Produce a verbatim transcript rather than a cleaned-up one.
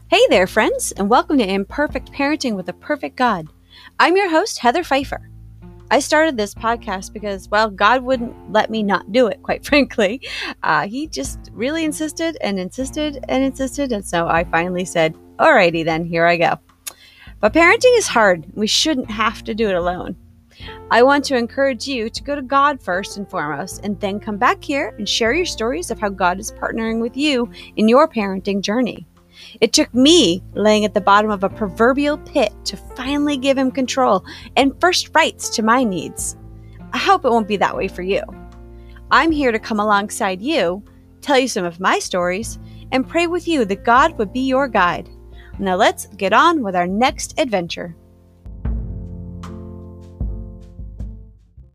Hey there, friends, and welcome to Imperfect Parenting with a Perfect God. I'm your host, Heather Pfeiffer. I started this podcast because, well, God wouldn't let me not do it, quite frankly. Uh, he just really insisted and insisted and insisted, and so I finally said, alrighty then, here I go. But parenting is hard. We shouldn't have to do it alone. I want to encourage you to go to God first and foremost, and then come back here and share your stories of how God is partnering with you in your parenting journey. It took me laying at the bottom of a proverbial pit to finally give him control and first rights to my needs. I hope it won't be that way for you. I'm here to come alongside you, tell you some of my stories, and pray with you that God would be your guide. Now let's get on with our next adventure.